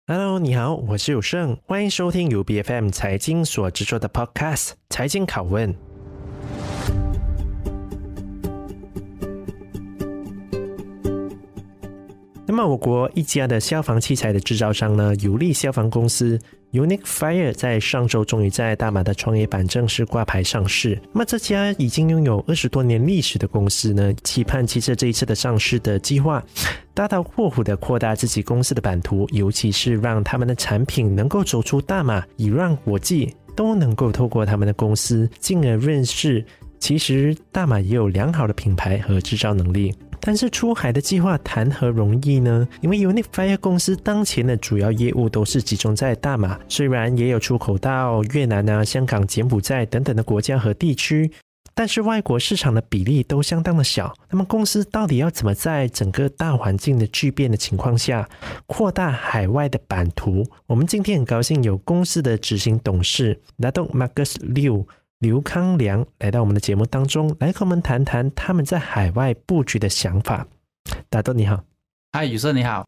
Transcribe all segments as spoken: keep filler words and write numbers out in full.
Hello， 你好，我是有胜，欢迎收听由 B F M 财经所制作的 Podcast 财经拷问。那么我国一家的消防器材的制造商呢，有力消防公司 Unique Fire 在上周终于在大马的创业板正式挂牌上市。那么这家已经拥有二十多年历史的公司呢，期盼借着这一次的上市的计划，大刀阔斧的扩大自己公司的版图，尤其是让他们的产品能够走出大马，以让国际都能够透过他们的公司进而认识其实大马也有良好的品牌和制造能力。但是出海的计划谈何容易呢？因为 Unique Fire 公司当前的主要业务都是集中在大马，虽然也有出口到越南啊、香港、柬埔寨等等的国家和地区，但是外国市场的比例都相当的小。那么公司到底要怎么在整个大环境的巨变的情况下扩大海外的版图？我们今天很高兴有公司的执行董事 Datuk Marcus Liu刘康良来到我们的节目当中，来跟我们谈谈他们在海外布局的想法。大豆你好。 嗨，宇生你好。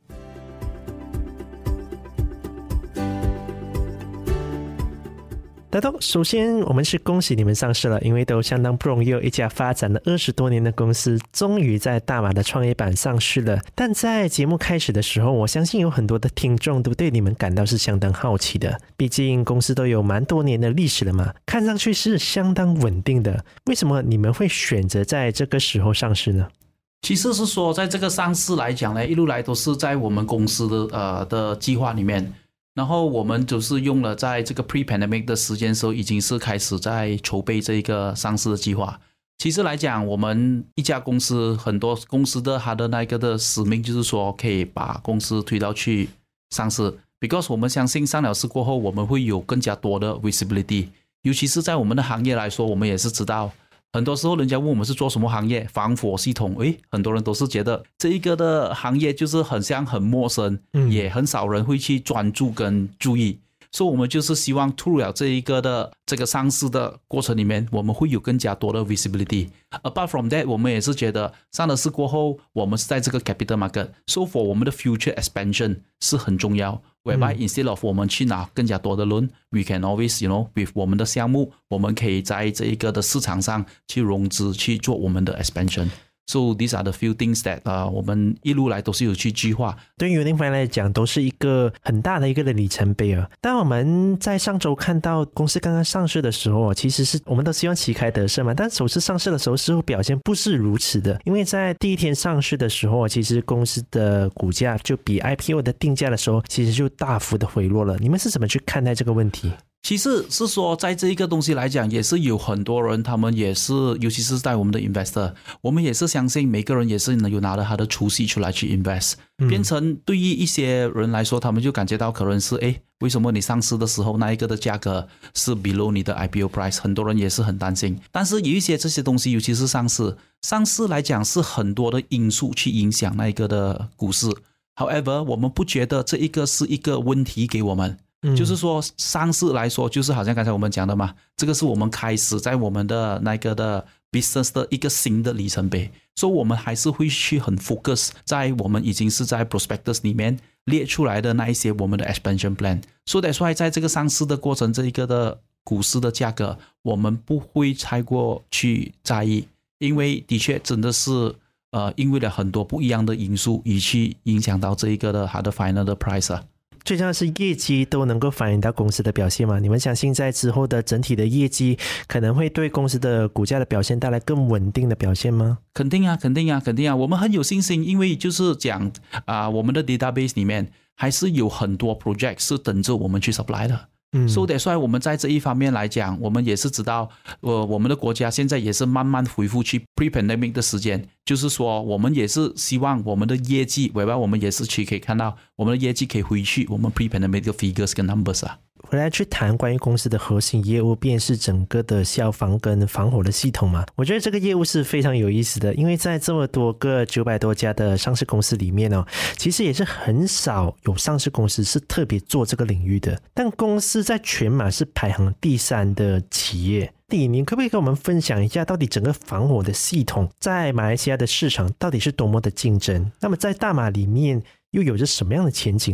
大豆，首先我们是恭喜你们上市了，因为都相当不容易，有一家发展了二十多年的公司终于在大马的创业板上市了。但在节目开始的时候，我相信有很多的听众都对你们感到是相当好奇的，毕竟公司都有蛮多年的历史了嘛，看上去是相当稳定的，为什么你们会选择在这个时候上市呢？ 其实是说在这个上市来讲呢，一路来都是在我们公司的呃的计划里面，然后我们就是用了在这个 pre-pandemic 的时间时候，已经是开始在筹备这一个上市的计划。其实来讲，我们一家公司很多公司的它的那个的使命就是说，可以把公司推到去上市 ，because 我们相信上了市过后，我们会有更加多的 visibility， 尤其是在我们的行业来说，我们也是知道。很多时候人家问我们是做什么行业，防火系统，诶，很多人都是觉得这一个的行业就是很像很陌生，嗯，也很少人会去专注跟注意，所以我们就是希望透了这一个的这个上市的过程里面，我们会有更加多的 visibility。 Apart from that， 我们也是觉得上了市过后，我们是在这个 capital market， so for 我们的 future expansion 是很重要， whereby instead of 我们去拿更加多的 loan， we can always you know with 我们的项目，我们可以在这一个的市场上去融资，去做我们的 expansion。So these are the few things that、uh, 我们一路来都是有去计划。 对于 Unique Fire 来讲，都是一个很大的一个的里程碑啊。但我们在上周看到公司刚刚上市的时候，其实是我们都希望旗开得胜嘛。但首次上市的时候，似乎表现不是如此的，因为在第一天上市的时候，其实公司的股价就比 I P O 的定价的时候，其实就大幅的回落了。你们是怎么去看待这个问题？ 其实是说在这一个东西来讲，也是有很多人他们也是，尤其是在我们的 investor， 我们也是相信每个人也是有拿了他的储蓄出来去 invest、嗯、变成对于一些人来说，他们就感觉到可能是诶，为什么你上市的时候那一个的价格是 below 你的 I P O price， 很多人也是很担心。但是有一些这些东西，尤其是上市上市来讲是很多的因素去影响那一个的股市， however 我们不觉得这一个是一个问题给我们，就是说上市来说，就是好像刚才我们讲的嘛，这个是我们开始在我们的那个的 business 的一个新的里程碑，所以我们还是会去很 focus 在我们已经是在 prospectus 里面列出来的那一些我们的 expansion plan。 所以 that's why 在这个上市的过程，这一个的股市的价格我们不会太过去在意，因为的确真的是呃，因为了很多不一样的因素以去影响到这一个的它的 final 的 price 啊。 最重要的是业绩都能够反映到公司的表现嘛？你们相信在之后的整体的业绩可能会对公司的股价的表现带来更稳定的表现吗？ 肯定啊，肯定啊，肯定啊，我们很有信心，因为就是讲啊、呃，我们的 database 里面还是有很多 project 是等着我们去 supply 的。嗯 ，so that's why 我们在这一方面来讲，我们也是知道，呃，我们的国家现在也是慢慢恢复去 pre-pandemic 的时间，就是说我们也是希望我们的业绩，未来我们也是去可以看到我们的业绩可以回去我们 pre-pandemic 的 figures 跟 numbers 啊。 回来去谈关于公司的核心业务，便是整个的消防跟防火的系统嘛。我觉得这个业务是非常有意思的，因为在这么多个九百多家的上市公司里面哦，其实也是很少有上市公司是特别做这个领域的。但公司在全马是排行第三的企业。弟，你可不可以跟我们分享一下，到底整个防火的系统在马来西亚的市场到底是多么的竞争？那么在大马里面又有着什么样的前景呢？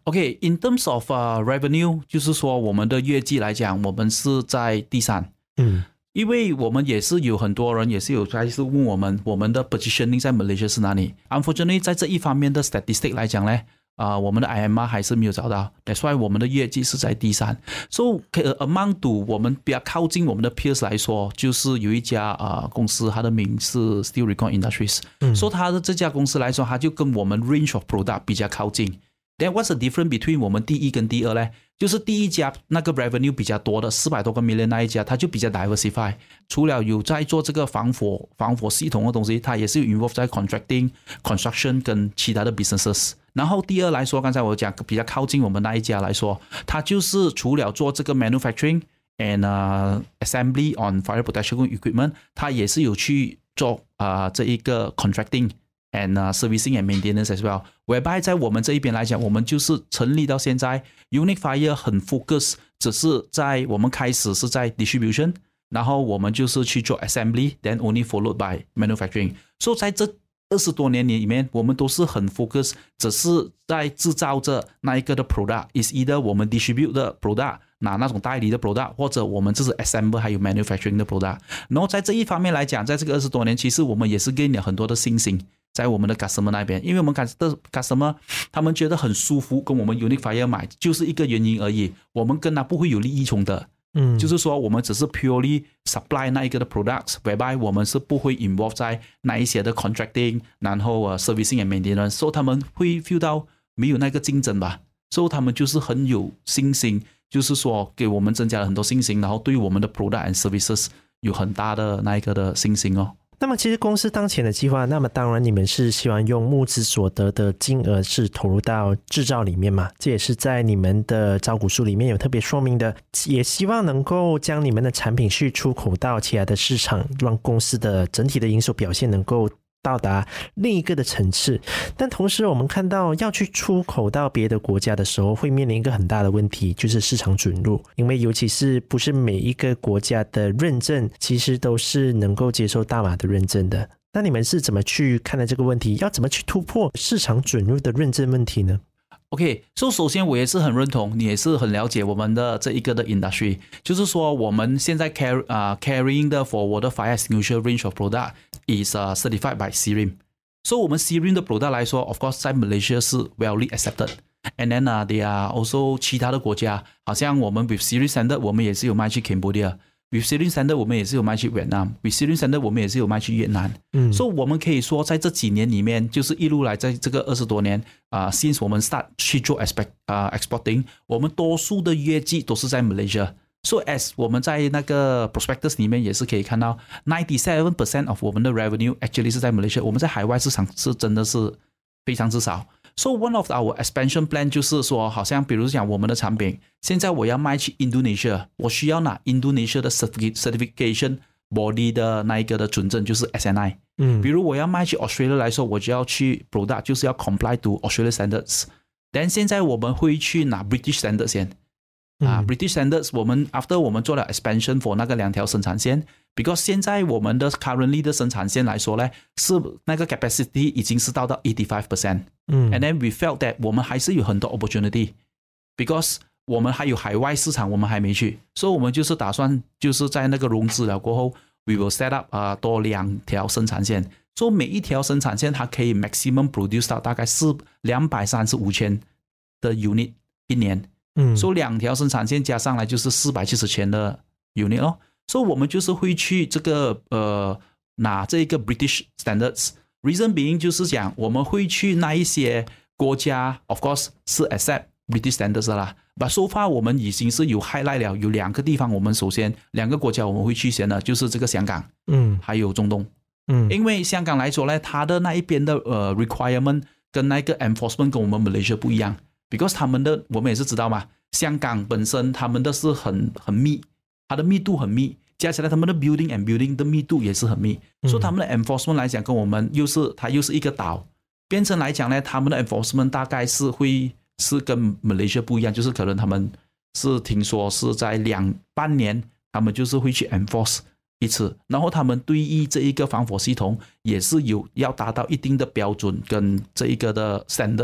OK，in、okay, terms of、uh, revenue， 就是说我们的业绩来讲，我们是在第三。 嗯， 因为我们也是有很多人也是有开始问我们，我们的 positioning 在 Malaysia 是哪里 ？Unfortunately， 在这一方面的 statistic 来讲呢，啊、呃，我们的 I M R 还是没有找到。That's why 我们的业绩是在第三。So among to 我们比较靠近我们的 peers 来说，就是有一家啊、呃、公司，它的名是 Steel Recon Industries。嗯，所以它的这家公司来说，它就跟我们 range of product 比较靠近。Then what's the difference between 我们第一跟第二呢？就是第一家那个 revenue 比较多的四百多个 million 那一家，它就比较 diversify。除了有在做这个防火防火系统的东西，它也是有 involve 在 contracting、construction 跟其他的 businesses。然后第二来说，刚才我讲比较靠近我们那一家来说，它就是除了做这个 manufacturing and、uh, assembly on fire protection equipment， 它也是有去做啊、呃、这一个 contracting。and、uh, servicing and maintenance as well. Whereby 在我们这一边来讲，我们就是成立到现在 Unique Fire 很 focus， 只是在我们开始是在 distribution， 然后我们就是去做 assembly， then only followed by manufacturing. So 在这二十多年里面，我们都是很 focus， 只是在制造着那一个的 product is either 我们 distribute 的 product， 拿那种代理的 product， 或者我们就是 assemble 还有 manufacturing 的 product。然后在这一方面来讲，在这个二十多年，其实我们也是 gain 了很多的信心。在我们的 customer 那边，因为我们的 customer 他们觉得很舒服，跟我们 Unique Fire 买就是一个原因而已，我们跟他不会有利益冲突。嗯，就是说我们只是 purely supply 那一个的 products， whereby 我们是不会 involve 在那一些的 contracting， 然后、uh, servicing and maintenance， 所以他们会 feel 到没有那个竞争吧，所以他们就是很有信心，就是说给我们增加了很多信心，然后对我们的 product and services 有很大的那一个的信心哦。 那么其实公司当前的计划，那么当然你们是希望用募资所得的金额是投入到制造里面嘛，这也是在你们的招股书里面有特别说明的，也希望能够将你们的产品去出口到其他的市场，让公司的整体的营收表现能够到达另一个的层次。但同时我们看到要去出口到别的国家的时候，会面临一个很大的问题，就是市场准入，因为尤其是不是每一个国家的认证其实都是能够接受大麻的认证的。那你们是怎么去看待这个问题，要怎么去突破市场准入的认证问题呢 ？OK， 所、so、以首先我也是很认同，你也是很了解我们的这一个的 industry， 就是说我们现在 carry、uh, carrying 的 for 我的 fire extinguisher range of product is、uh, certified by C R I M。所以我们 C R I M 的 product 来说 ，of course 在 Malaysia 是 well accepted。And then、uh, there are also 其他的国家，好像我们 with C R I M standard 我们也是有卖去 Cambodia。With C R I M standard 我们也是有卖去越南 ，With C R I M standard 我们也是有卖去越南。嗯，所以、so, 我们可以说在这几年里面，就是一路来在这个二十多年啊、呃、，since 我们 start 去做 expect 啊、呃、exporting， 我们多数的业绩都是在 Malaysia。So as 我们在那个 prospectus 里面也是可以看到 ，ninety-seven percent of 我们的 revenue actually 是在 Malaysia， 我们在海外市场是真的是非常之少。So one of our expansion plan 就是说，好像比如讲我们的产品，现在我要卖去 Indonesia， 我需要拿 Indonesia 的 certification body 的那一个的准证，就是 S N I。嗯，比如我要卖去 Australia 来说，我就要去 product 就是要 comply to Australia standards。但现在我们会去拿 British standards 先。啊、uh, ，British standards 我们 after 我们做了 expansion for 那个两条生产线 ，because 现在我们的 currently 的生产线来说呢，是那个 capacity 已经是到到 eighty-five percent。嗯 ，and then we felt that 我们还是有很多 opportunity，because 我们还有海外市场我们还没去，所以我们就是打算就是在那个融资了过后 ，we will set up 啊、uh, 多两条生产线，所以每一条生产线它可以 maximum produce 到大概是两百三十五千的 unit 一年。嗯，所以两条生产线加上来就是四百七十千的 unit 哦，所以我们就是会去这个呃拿这个 British standards。Reason being 就是讲我们会去那一些国家 ，of course 是 accept British standards 的啦。But so far 我们已经是有 highlight 了，有两个地方我们首先两个国家我们会去先的，就是这个香港，嗯，还有中东，嗯，因为香港来说呢，它的那一边的呃 requirement 跟那个 enforcement 跟我们 Malaysia 不一样。Because 他们的我们也是知道嘛，香港本身他们的是很很密，它的密度很密，加起来他们的 building and building 的密度也是很密，嗯、所以他们的 enforcement 来讲跟我们又是它又是一个岛，变成来讲呢，他们的 enforcement 大概是会是跟 Malaysia 不一样，就是可能他们是听说是在两半年他们就是会去 enforce 一次，然后他们对于这一个防火系统也是有要达到一定的标准跟这一个的 standards。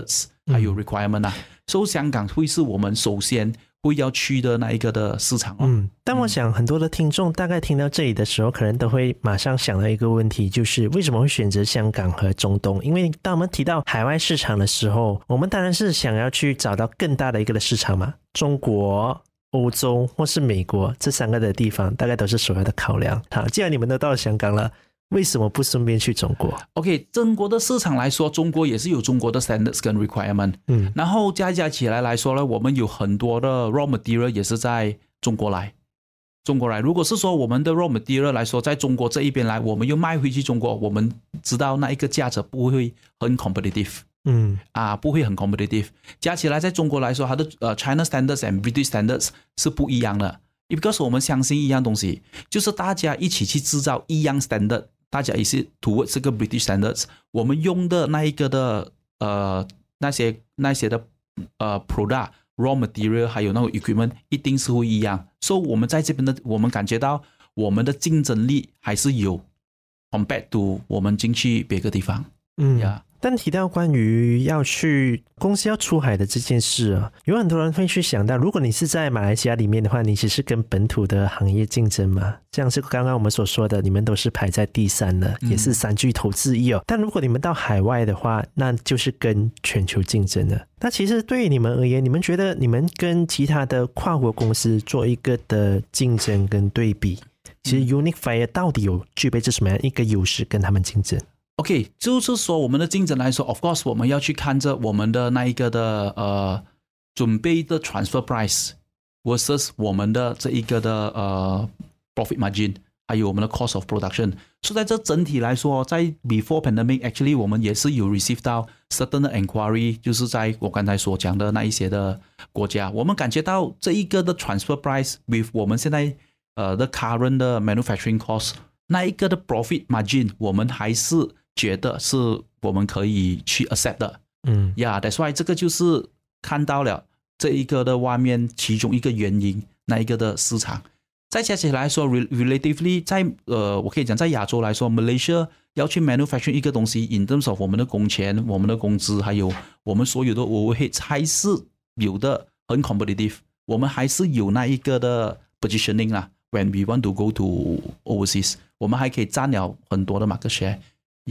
还有 requirement 啊，所以香港会是我们首先会要去的那一个的市场哦。 嗯，但我想很多的听众大概听到这里的时候，可能都会马上想到一个问题，就是为什么会选择香港和中东？因为当我们提到海外市场的时候，我们当然是想要去找到更大的一个的市场嘛，中国、欧洲或是美国这三个的地方大概都是首要的考量。好，既然你们都到了香港了，为什么不顺便去中国 ？OK， 中国的市场来说，中国也是有中国的 standards 跟 requirement， 嗯，然后加加起来来说呢，我们有很多的 raw material 也是在中国来，中国来。如果是说我们的 raw material 来说，在中国这一边来，我们又卖回去中国，我们知道那一个价值不会很 competitive， 嗯，啊，不会很 competitive。加起来在中国来说，它的呃 China standards and British standards 是不一样的。Because 我们相信一样东西，就是大家一起去制造一样 standard。大家也是 towards 这个 British standards， 我们用的那一个的呃那些那些的呃 product raw material 还有那个 equipment 一定是会一样，所以我们在这边的我们感觉到我们的竞争力还是有 compared to 我们进去别个地方，嗯呀。Yeah. 但提到关于要去公司要出海的这件事啊，有很多人会去想到，如果你是在马来西亚里面的话，你只是跟本土的行业竞争嘛，像是刚刚我们所说的，你们都是排在第三的，也是三巨头之一哦。但如果你们到海外的话，那就是跟全球竞争了。那其实对于你们而言，你们觉得你们跟其他的跨国公司做一个的竞争跟对比，其实 Unique Fire 到底有具备这什么样一个优势跟他们竞争 ？OK， 就是说我们的竞争来说 ，of course 我们要去看着我们的那一个的呃准备的 transfer price versus 我们的这一个的呃 profit margin， 还有我们的 cost of production。所以在这整体来说，在 before pandemic actually 我们也是有 receive 到 certain 的 inquiry， 就是在我刚才所讲的那一些的国家，我们感觉到这一个的 transfer price with 我们现在呃的 current 的 manufacturing cost， 那一个的 profit margin 我们还是觉得是我们可以去 accept 的，嗯呀、yeah, ，that's why 这个就是看到了这一个的外面其中一个原因，那一个的市场。再加起来说 ，relatively 在呃，我可以讲在亚洲来说 ，Malaysia 要去 manufacture 一个东西 ，in terms of 我们的工钱、我们的工资，还有我们所有的 overhead 还是有的很 competitive， 我们还是有那一个的 positioning 啦。When we want to go to overseas， 我们还可以占了很多的 market share。呀、yeah, ，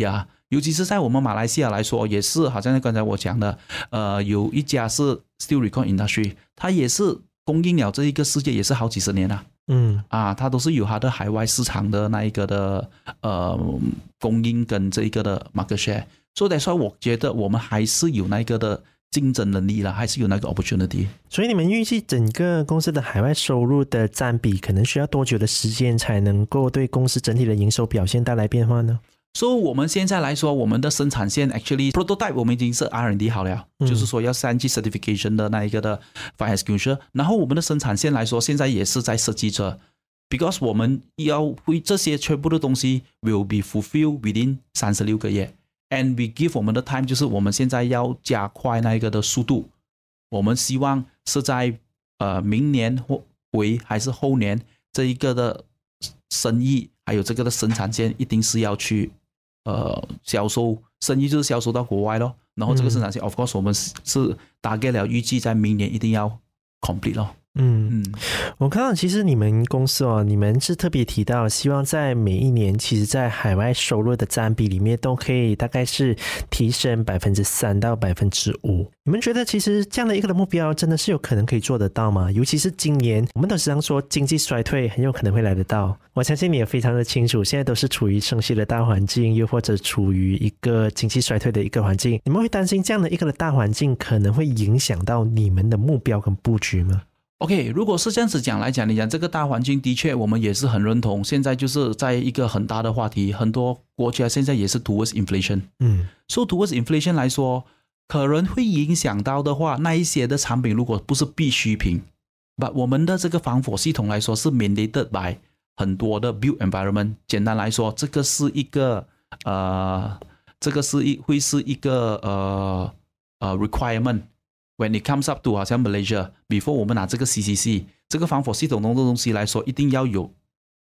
尤其是在我们马来西亚来说，也是好像刚才我讲的，呃，有一家是 Steel Recon Industry， 它也是供应了这一个世界也是好几十年了，嗯，啊，它都是有它的海外市场的那一个的呃供应跟这一个的 market share， 所以说我觉得我们还是有那个的竞争能力了，还是有那个 opportunity。 所以你们预计整个公司的海外收入的占比，可能需要多久的时间才能够对公司整体的营收表现带来变化呢？ 所以、so, 我们现在来说，我们的生产线 actually prototype 我们已经是 R and D 好了、嗯、就是说要三级 certification 的那一个的 fire extinguisher， 然后我们的生产线来说，现在也是在设计着 ，because 我们要会这些全部的东西 will be fulfilled within 三十六个月 ，and we give 我们的 time 就是我们现在要加快那一个的速度，我们希望是在呃明年或为还是后年这一个的生意还有这个的生产线一定是要去。呃，销售生意就是销售到国外咯，然后这个生产线、嗯、，of course 我们是大概了预计在明年一定要 complete 咯。 嗯嗯，我看到其实你们公司哦，你们是特别提到希望在每一年，其实在海外收入的占比里面都可以大概是提升百分之三到百分之五。你们觉得其实这样的一个的目标真的是有可能可以做得到吗？尤其是今年，我们都时常说经济衰退很有可能会来得到。我相信你也非常的清楚，现在都是处于升息的大环境，又或者处于一个经济衰退的一个环境。你们会担心这样的一个的大环境可能会影响到你们的目标跟布局吗 ？OK， 如果是这样子讲来讲，你讲这个大环境的确我们也是很认同，现在就是在一个很大的话题，很多国家现在也是 towards inflation， 嗯，所以 towards inflation 来说，可能会影响到的话，那一些的产品如果不是必需品，但我们的这个防火系统来说是 mandated by 很多的 built environment， 简单来说，这个是一个呃，这个是一会是一个呃呃 requirement。When it comes up to 好像 Malaysia before 我们拿这个 C C C 这个防火系统的东西来说，一定要有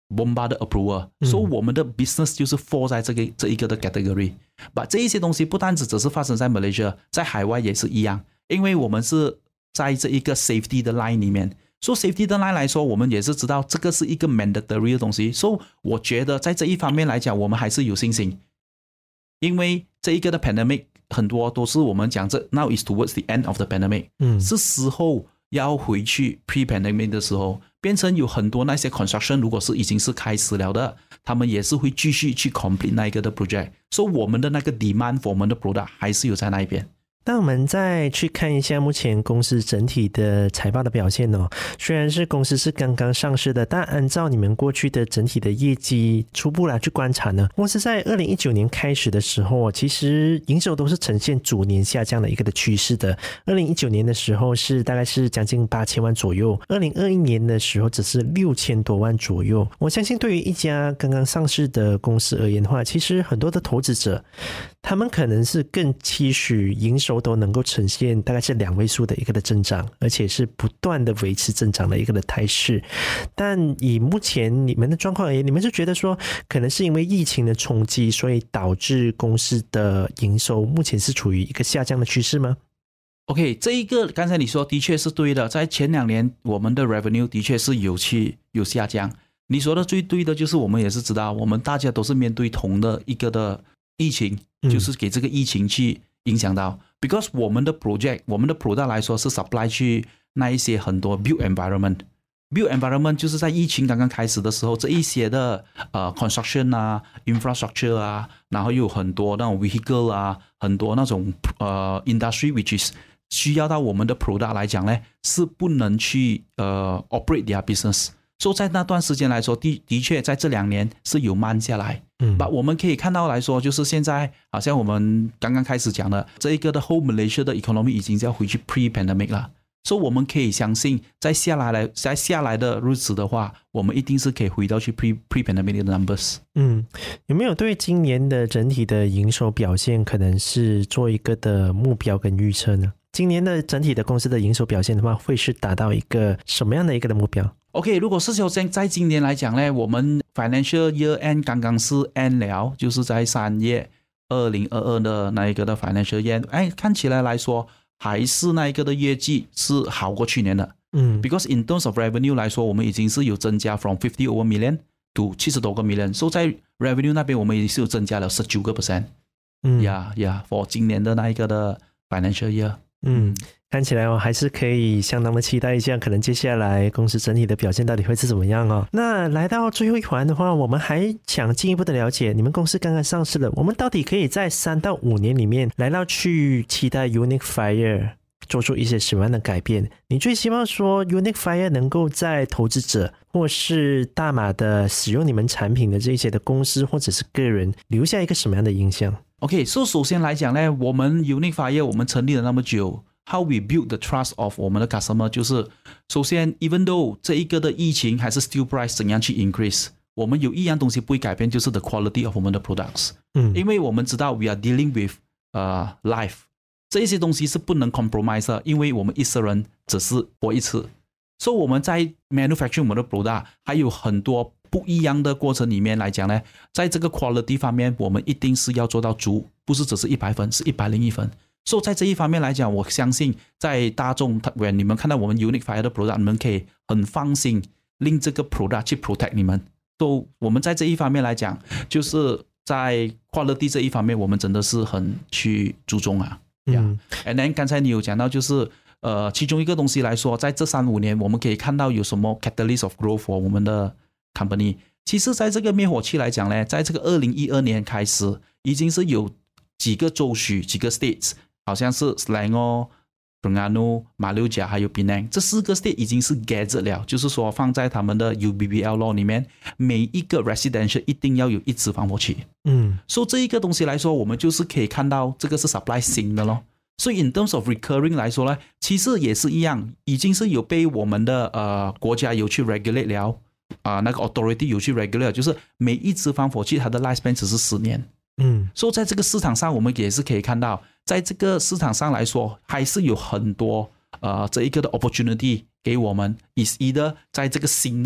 Bomba 的 approval， 所以我们的 business 就是 fall 在这个这一个的 category。把这一些东西不单只只是发生在 Malaysia， 在海外也是一样，因为我们是在这一个 safety 的 line 里面。所以 safety 的 line 来说，我们也是知道这个是一个 mandatory 的东西。所以我觉得在这一方面来讲，我们还是有信心，因为这一个的 pandemic 很多都是我们讲这 now is towards the end of the pandemic，嗯，是时候要回去 pre-pandemic 的时候，变成有很多那些 construction 如果是已经是开始了的，他们也是会继续去 complete 那一个的 project， 所以我们的那个 demand for 我们的 product 还是有在那一边。 那我们再去看一下目前公司整体的财报的表现哦。虽然是公司是刚刚上市的，但按照你们过去的整体的业绩初步来去观察呢，公司在二零一九年开始的时候，其实营收都是呈现逐年下降的一个的趋势的。二零一九年的时候是大概是将近八千万左右，二零二一年的时候只是六千多万左右。我相信对于一家刚刚上市的公司而言的话，其实很多的投资者他们可能是更期许营收都能够呈现大概是两位数的一个的增长，而且是不断的维持增长的一个的态势。但以目前你们的状况而言，你们是觉得说可能是因为疫情的冲击，所以导致公司的营收目前是处于一个下降的趋势吗？ OK， 这一个刚才你说的确是对的，在前两年我们的 revenue 的确是有去有下降。你说的最对的就是我们也是知道，我们大家都是面对同的一个的疫情，就是给这个疫情去影响到、嗯、because 我们的 project 我们的 product 来说是 supply 去那一些很多 built environment built environment 就是在疫情刚刚开始的时候，这一些的呃 construction 啊 infrastructure 啊，然后又有很多那种 vehicle 啊，很多那种呃 industry which is 需要到我们的 product 来讲呢，是不能去呃 operate their business， 所以在那段时间来说的的确在这两年是有慢下来。嗯，我们可以看到来说，就是现在好像我们刚刚开始讲的这一个的 whole Malaysia 的 economy 已经要回去 pre-pandemic 了，所以我们可以相信在下来在下来的日子的话，我们一定是可以回到去 pre pre-pandemic 的 numbers。 嗯，有没有对今年的整体的营收表现可能是做一个的目标跟预测呢？今年的整体的公司的营收表现的话，会是达到一个什么样的一个的目标 ？OK， 如果是说在今年来讲呢，我们 financial year end 刚刚是 end 了，就是在三月二零二二的那一个的 financial year， 哎，看起来来说还是那一个的业绩是好过去年的。嗯 ，because in terms of revenue 来说，我们已经是有增加 from fifty over million to 七十多个 million， 所以在 revenue 那边我们已经是有增加了十九个 percent。嗯，呀呀 ，for 今年的那一个的 financial year。 嗯，看起来哦，还是可以相当的期待一下，可能接下来公司整体的表现到底会是怎么样哦。那来到最后一环的话，我们还想进一步的了解，你们公司刚刚上市了，我们到底可以在三到五年里面来到去期待 Unique Fire 做出一些什么样的改变？你最希望说 Unique Fire 能够在投资者或是大马的使用你们产品的这些的公司或者是个人留下一个什么样的印象 ？OK， 所以首先来讲呢，我们 Unique Fire 我们成立了那么久 ，How we build the trust of 我们的 customer 就是首先 ，even though 这一个的疫情还是 steel price 怎样去 increase， 我们有一样东西不会改变，就是 the quality of 我们的 products。嗯，因为我们知道 we are dealing with 呃、uh, life， 这一些东西是不能 compromise 的，因为我们一生人只是活一次，所以我们在 manufacturing 我们的 product 还有很多不一样的过程里面来讲呢，在这个 quality 方面，我们一定是要做到足，不是只是一百分，是一百零一分。所以在这一方面来讲，我相信在大众，你们看到我们 Unique Fire 的 product， 你们可以很放心令这个 product 去 protect 你们。都我们在这一方面来讲，就是在 quality 这一方面，我们真的是很去注重啊。嗯 ，and then 刚才你有讲到就是。呃，其中一个东西来说，在这三五年，我们可以看到有什么 catalyst of growth for 我们的 company。其实，在这个灭火器来讲呢，在这个二零一二年开始，已经是有几个州属、几个 states， 好像是 Selangor、Terengganu、马六甲还有 Penang， 这四个 state 已经是 gazette 了，就是说放在他们的 U B B L law 里面，每一个 residential 一定要有一支防火器。嗯，所以这一个东西来说，我们就是可以看到这个是 supply 新的咯。所以 in terms of recurring 来说呢，其实也是一样，已经是有被我们的呃国家有去 regulate 了啊、呃，那个 authority 有去 regulate， 就是每一支防火器它的 lifespan 只是十年。嗯，所以在这个市场上，我们也是可以看到，在这个市场上来说，还是有很多呃这一个的 opportunity 给我们 ，is either 在这个新的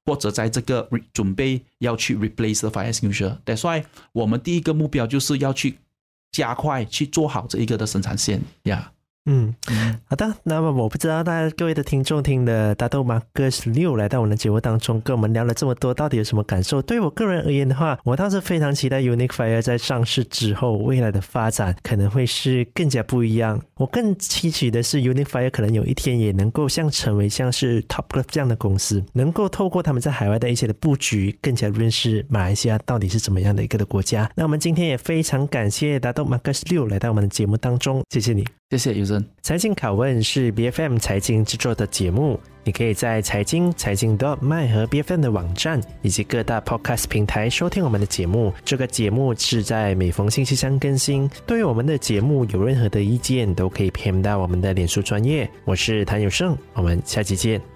或者在这个准备要去 replace the fire extinguisher。 That's why 我们第一个目标就是要去加快去做好这一个的生产线呀。Yeah 嗯，好的。那么我不知道大家各位的听众听的大豆马哥十六来到我们的节目当中，跟我们聊了这么多，到底有什么感受？对我个人而言的话，我倒是非常期待 Unique Fire 在上市之后未来的发展可能会是更加不一样。我更期许的是 Unique Fire 可能有一天也能够像成为像是 Top Glove 这样的公司，能够透过他们在海外的一些的布局，更加认识马来西亚到底是怎么样的一个的国家。那我们今天也非常感谢大豆马哥十六来到我们的节目当中，谢谢你。 谢谢尤真。 财经拷问是 B F M 财经制作的节目，你可以在财经财经 .my 和 B F M 的网站以及各大 podcast 平台收听我们的节目。这个节目是在每逢星期三更新。对于我们的节目有任何的意见，都可以 P M 到我们的脸书专页。我是谭友胜，我们下期见。